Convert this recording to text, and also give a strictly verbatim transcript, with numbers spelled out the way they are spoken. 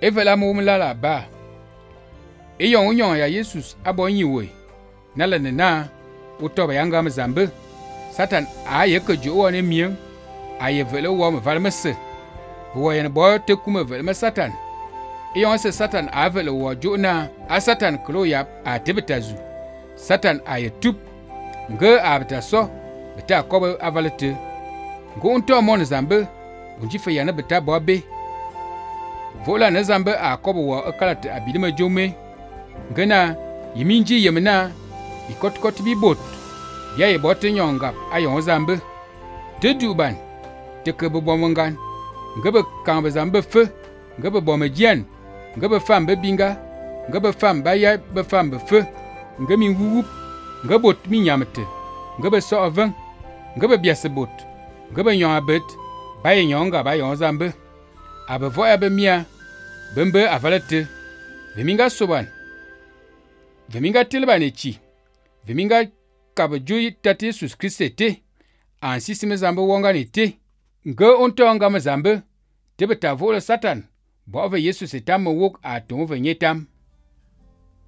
Evela mo mla la ba. E yon yon ya Jesus abo nyiwe. Nala na utoba yanga mzambe. Satan a ye ke jo ne mien. A ye vele wo me valmese. Bo ye bo te kuma vele Satan. E yon se Satan a vele wo jo na a Satan klo yap a tebetazu. Satan a ye tup. Nge a beta so. Beta kobe avalete. Nge unto mon zambe. Unji fe yana beta bobe. Vola na zambe a kobe wo akalate abidima jome. Ngena yiminji yemena bikot kot bi bot. Ya ye bote nyongap ayon zambe. Te duban. Te kebe bomongan. Ngebe kambe zambe fe. Ngebe bomejian. Ngebe fambe binga. Ngebe famba ya be fambe fe. Ngemi wuwup. Ngebot mi nyamete. Ngebe so oven. Ngebe biase bot. Ngebe nyon abet. Baye nyonga bayon zambe. Abe vo abe mia. Bembe avalete. Veminga soban. Veminga tilbane chi. Veminga kabajui tati Jesus Christe te. Ansi sime zambe wonga ni te. Nge onto nga mazambe. Tebe tavola Satan. Bo ove Jesus etam wok a ton venyetam.